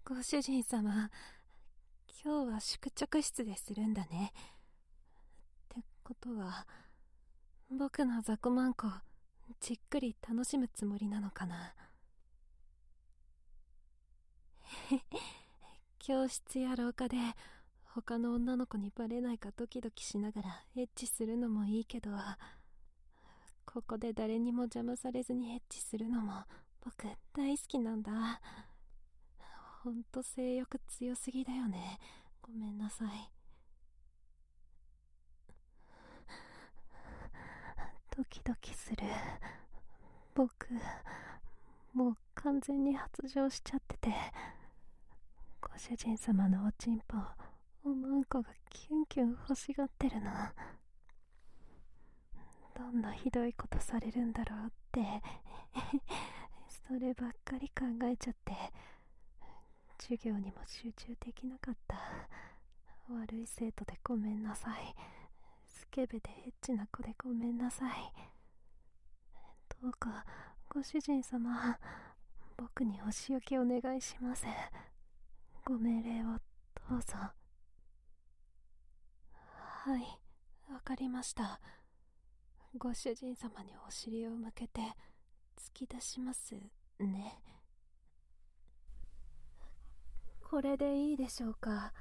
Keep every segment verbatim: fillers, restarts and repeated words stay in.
ご主人様、今日は宿直室でするんだね。ってことは、僕の雑魚マンコじっくり楽しむつもりなのかな。教室や廊下で他の女の子にバレないかドキドキしながらエッチするのもいいけど、ここで誰にも邪魔されずにエッチするのも僕大好きなんだ。ほんと性欲強すぎだよね。ごめんなさい。ドキドキする。僕もう完全に発情しちゃってて、ご主人様のおちんぽおまんこがキュンキュン欲しがってるの。どんなひどいことされるんだろうってそればっかり考えちゃって、授業にも集中できなかった。悪い生徒でごめんなさい。スケベでエッチな子でごめんなさい。どうかご主人様、僕にお仕置きお願いします。ご命令をどうぞ。はい、わかりました。ご主人様にお尻を向けて突き出しますね。これでいいでしょうか。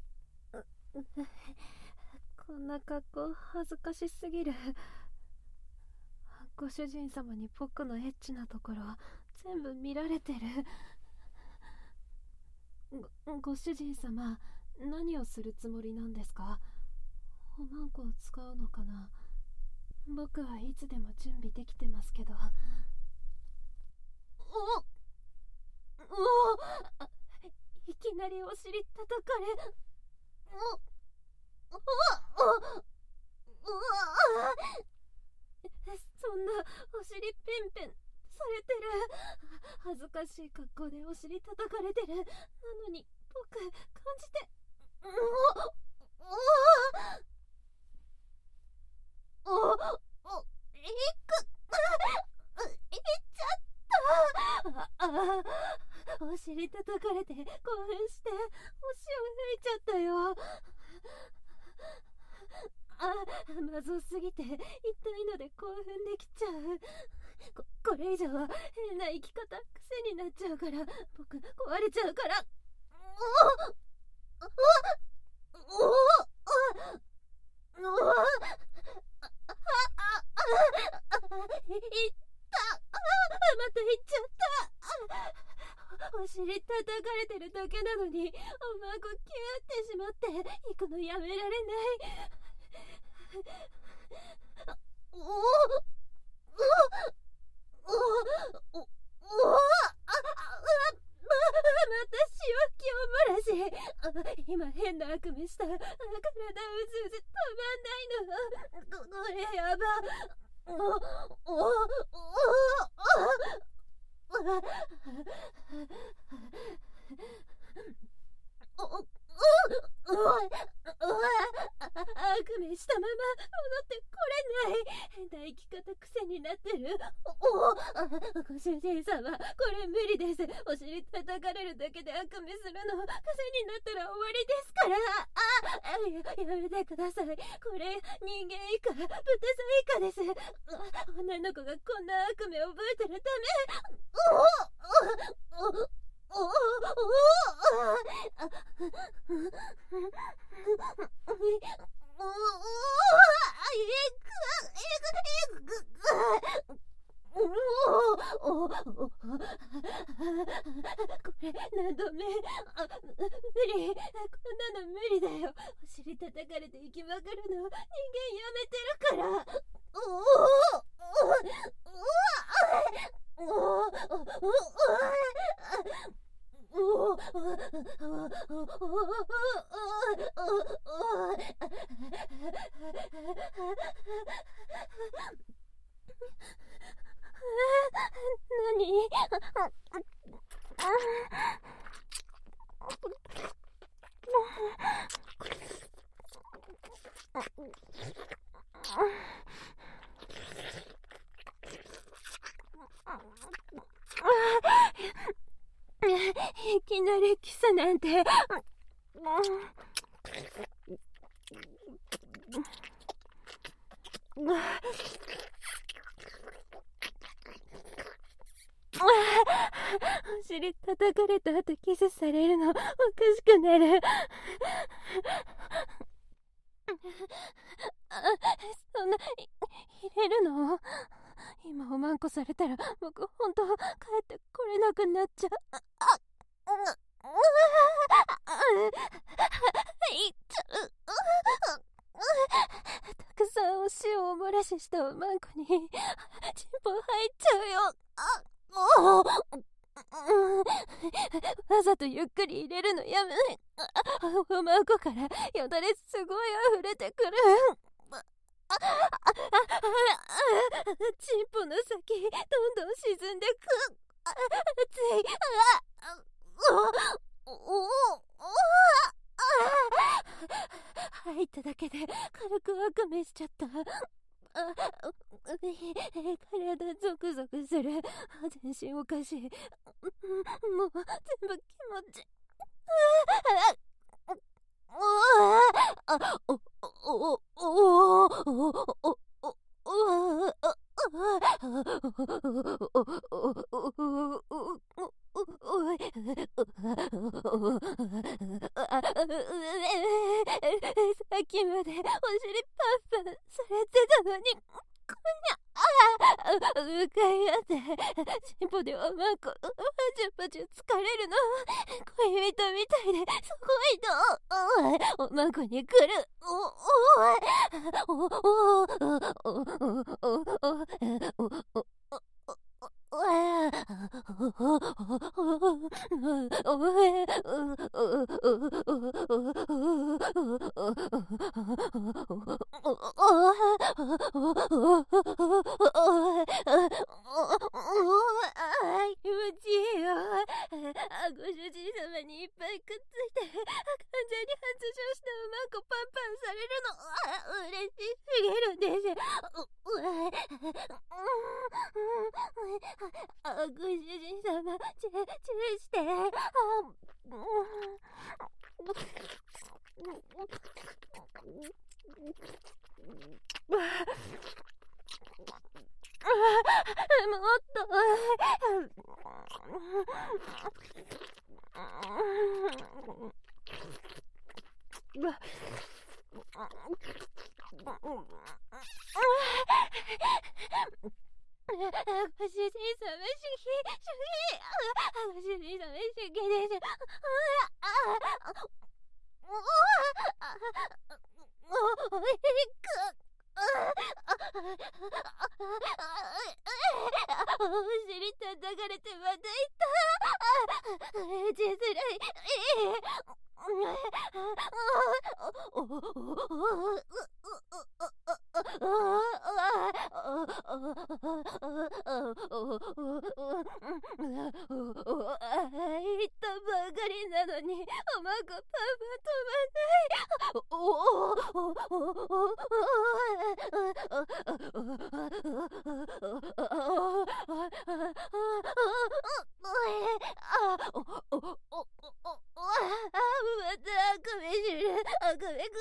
こんな格好恥ずかしすぎる。ご主人様に僕のエッチなところ全部見られてる。ご、ご主人様、何をするつもりなんですか？おまんこを使うのかな？僕はいつでも準備できてますけど。おおいきなりお尻叩かれ。おおおおそんなお尻ペンペンされてる。恥ずかしい格好でお尻叩かれてる。なのに僕感じて。おおおおおいくいっちゃった。ああお尻叩かれて興奮してお塩吹いちゃったよ。あ、まずすぎて痛いので興奮できちゃう。こ, これ以上は変な生き方癖になっちゃうから、僕壊れちゃうから。おおおおおおおいったまたいっちゃった。お尻叩かれてるだけなのにおまんこキューってしまって行くのやめられない。おおおおおおおああまた塩気を漏らし、今変な悪夢した。体うずうず止まんないの。ここれやば。おおおおおおお悪夢したまま戻ってこれない。変な生き方癖になってる。おおご主人様、これ無理です。お尻叩かれるだけで悪夢するの癖になったら終わりですから。あや、やめてください。これ人間以下、豚さん以下です。女の子がこんな悪夢を覚えてるため。おおおおおおおこれ何度目。あ無理、こんなの無理だよ。お尻叩かれて息まくるの人間やめてるから。おおおおおおお何？ いきなりキスなんて。お尻叩かれた後キスされるのおかしくなる。あ、そんな入れるの？今おまんこされたら僕ほんと帰ってこれなくなっちゃう。あ、あ、う、いっちゃう。たくさんお塩をお漏らししたおまんこにチンポ入っちゃうよ。あ、もうわざとゆっくり入れるのやめ。おまんこからよだれすごい溢れてくる。チンポの先どんどん沈んでく。つい入っただけで軽くワカメしちゃった。あ、体ゾクゾクする。全身おかしい。もう全部気持ち。さっきまでお尻パンパンされてたのに、こんにゃ、ああ、向かい合ってチンポでおまんこパチュパチュ疲れるの。恋人みたいですごいの。おまんこに来る。おおおお気持ちいいよ。ご主人様にいっぱいくっついて完全に発情したおまんこパンパンされるの。嬉しすぎるんです。ご主人様、チューして。もっと。ご主人様主義主義。ご主人様主義です。おいく。お尻叩かれてまた痛。打ちづらい。言ったばかりなのにおまんこパンパン止またあくびする。あくびくるくる。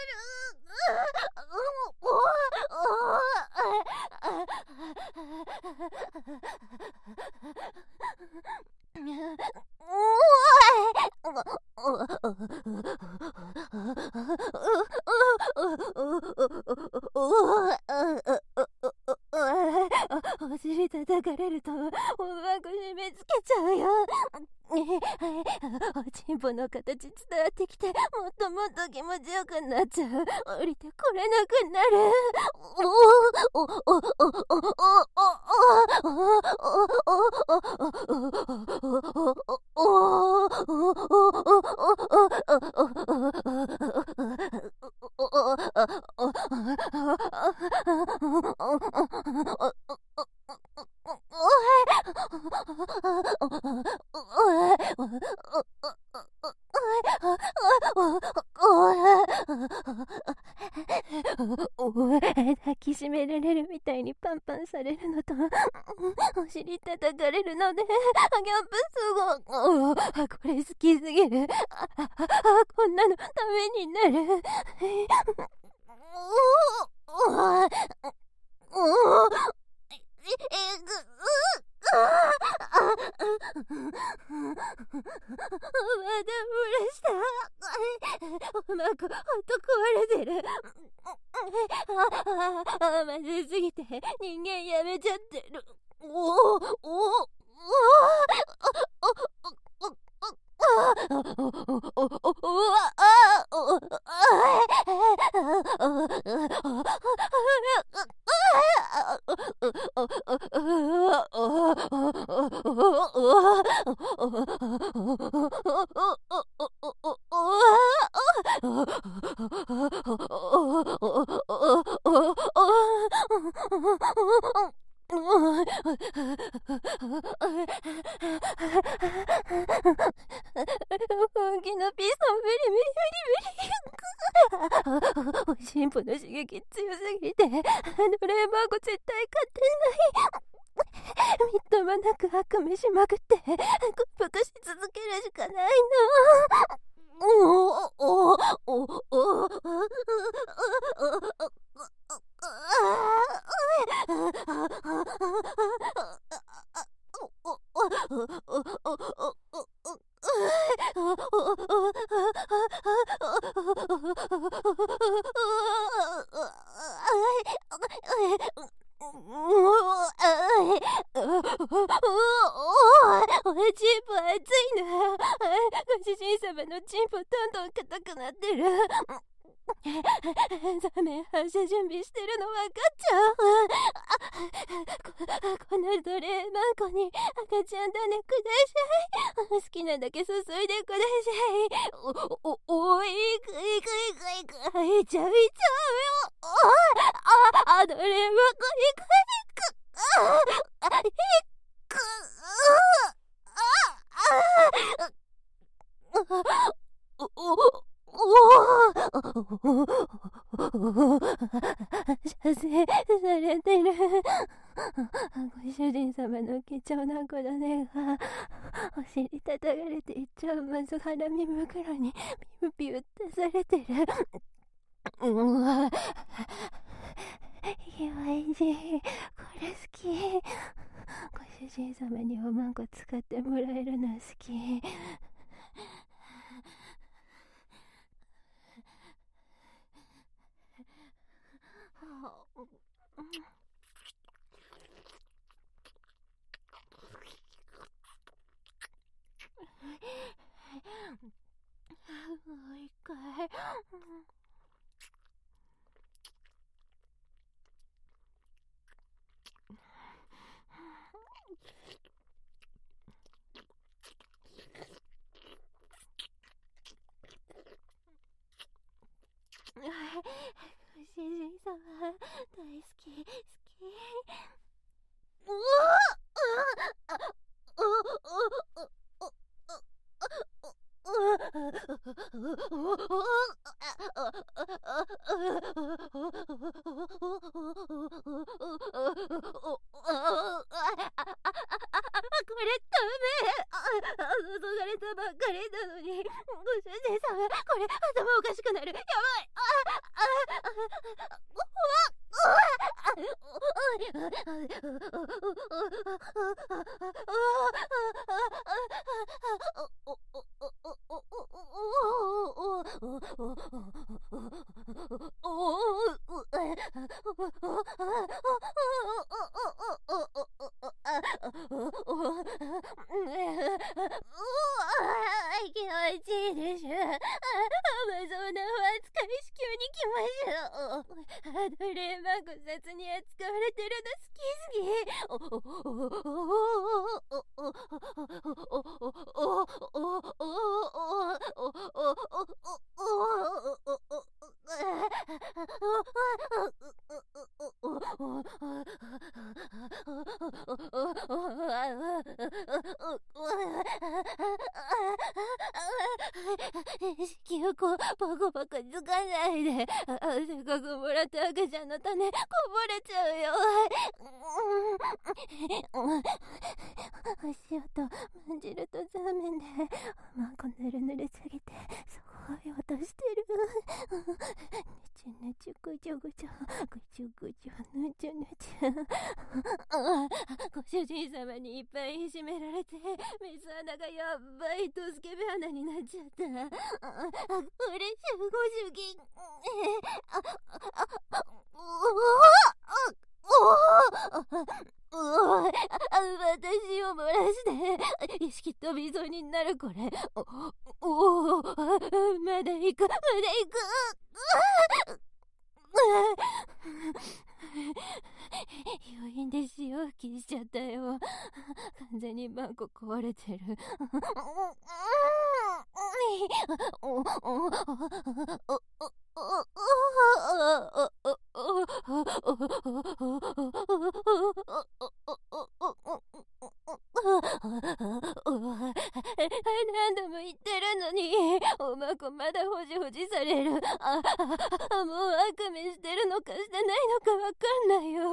お尻叩かれるとおまんこ締め付けちゃうよ。おちんぽの形伝わってきてもっともっと気持ちよくなっちゃう。降りてこれなくなる。抱きしめられるみたいにパンパンされるのとお尻叩かれるのでギャップすごい。これ好きすぎる。あああこんなのためになる。おおおおえぐまだ漏らした。うまくほんと壊れてる。あまずすぎて人間やめちゃってる。おおおお本気のピストン無理無理無理無理。おしんぽの刺激強すぎてドレーマーゴ絶対勝てない。みっともなく悪夢しまくって屈服し続けるしかないの。おおおおおおチンポ熱いな。ご主人様のチンポどんどん硬くなってる。ザメ発射準備してるの分かっちゃう。こ, このドレーマンコに赤ちゃん種ください。好きなだけ注いでください。おおおいくいくいくいくいちゃういちゃうよ。ああドレーマンコいくいくあいくあおお射精されてる。ご主人様の貴重な子種がお尻叩かれていっちゃうまず腹身袋にピュピュってされてる。うわひわいじこれ好き。ご主人様におまんこ使ってもらえるの好き。もう一回。ご主人様大好き好き。うわこれダメ。注がれたばっかりなのに。ご主人様これ頭おかしくなる。やばい。気持ちいいでしょ。アマゾーナは扱い支給に来ましょう。ドレーマンコ雑に扱われてるの好き好き。おおおお引き起ここバコバコつかないで。あ、せっかくもらった赤ちゃんの種こぼれちゃうよ。足音感じると残念で、まんこぬるぬるすぎてすごい音してる。ねちゅねちゅぐちょぐちょぐちょぐちょぬちゅぬちゅ。ご主人様にいっぱいいじめられて水穴がやっばいとスケベ穴になっちゃった。あ、これじゃご主人。私を漏らして意識飛びそうになる。これおお、まだ行くまだ行く。病院で潮吹きしちゃったよ。完全にバンコ壊れてる。何度も言ってるのにおまこまだほじほじされる。ああ、もうあくびしてるのかしてないのかわかんないよ。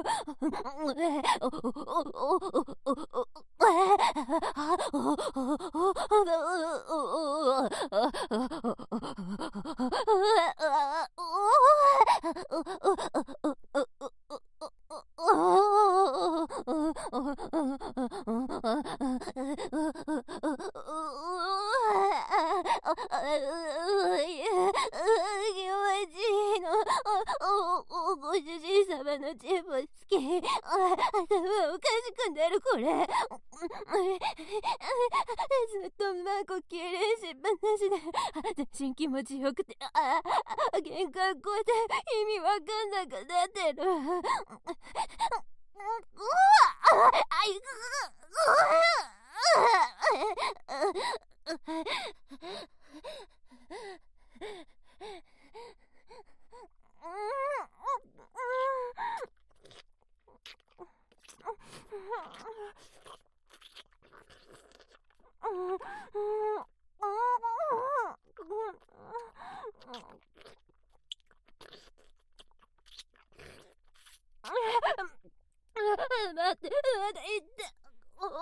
ご主人様のチンポ好き。頭おかしくなる。これずっとマンコ痙攣しっぱなしで全身気持ちよくて、ああ、喧嘩こで意味わかんなくなってる。うわあいく待って、まだ言って。おお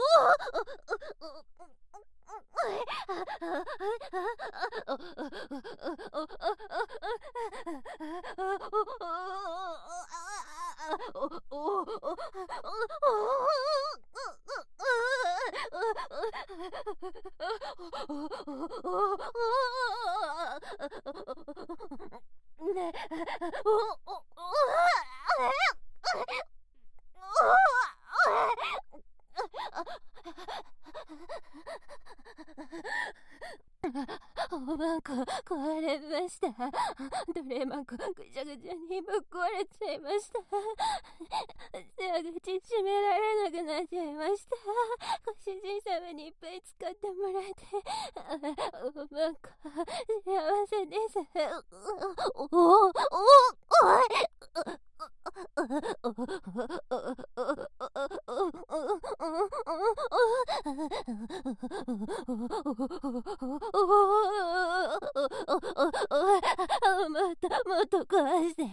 おまんこ壊れました。ドレマンコぐちゃぐちゃにぶっ壊れちゃいました。背口閉められなくなっちゃいました。ご主人様にいっぱい使ってもらえておまんこ幸せです。おおおおもっともっと壊して。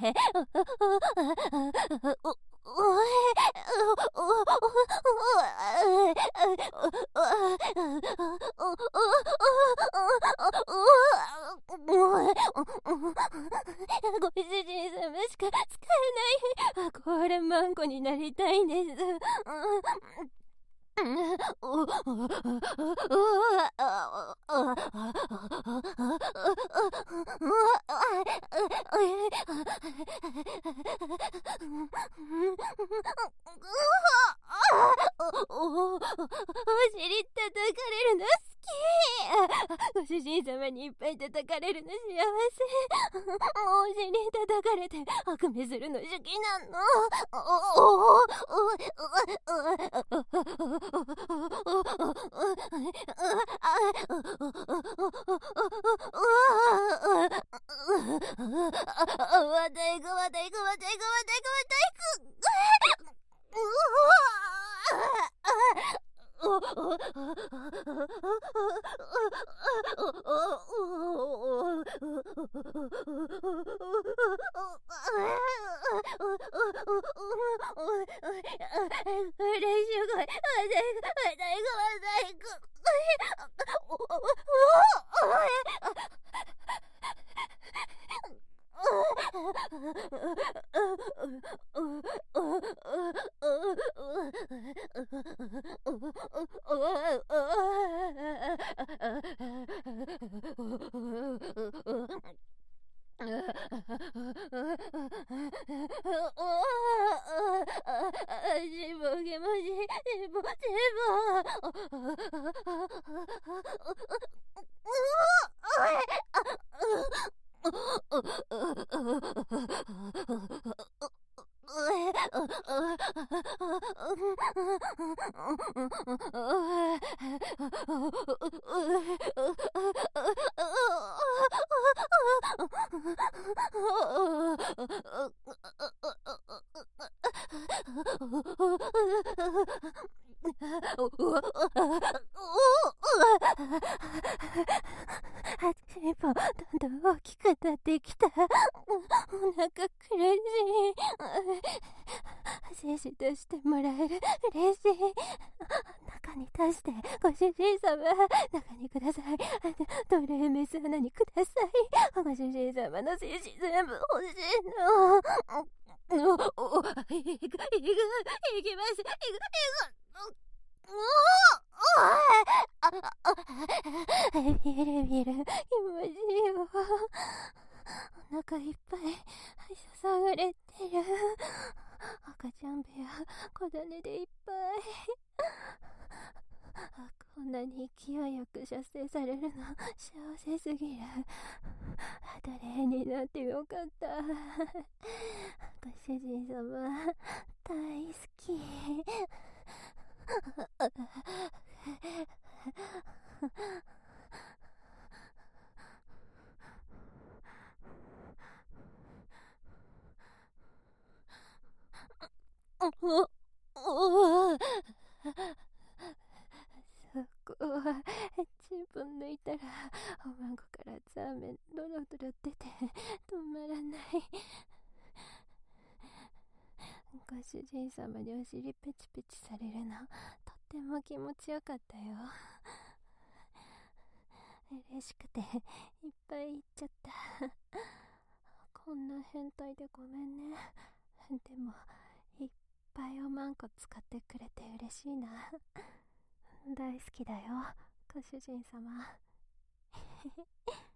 ご主人様しか使えない。これマンコになりたいんです。お尻叩かれるの好き。ご主人様にいっぱい叩かれるの幸せ。お尻叩かれてあくびするの好きなの。また行くまた行くまた行くまた行くまた行く。 自分気持ちいい、自分、自分どんどん大きくなってきた。お腹苦しい。摂取出してもらえる。嬉しい。中に出して、ご主人様、中にください。ドレーメス穴にください。ご主人様の摂取全部欲しいの。お、お、お、いく、いく、いきます。いく、いく、おおビルビル、気持ちいいわ。お腹いっぱい、ささがれてる。赤ちゃん部屋、小種でいっぱい。こんなに勢いよく射精されるの、幸せすぎる。アドレーになってよかった。ご主人様、大好き。お、お、そこは自分抜いたらおまんこからザーメンドロドロ出て止まらない。ご主人様にお尻ペチペチされるのとっても気持ちよかったよ。嬉しくていっぱい言っちゃった。こんな変態でごめんね。でもいっぱいおまんこ使ってくれて嬉しいな。大好きだよ、ご主人様。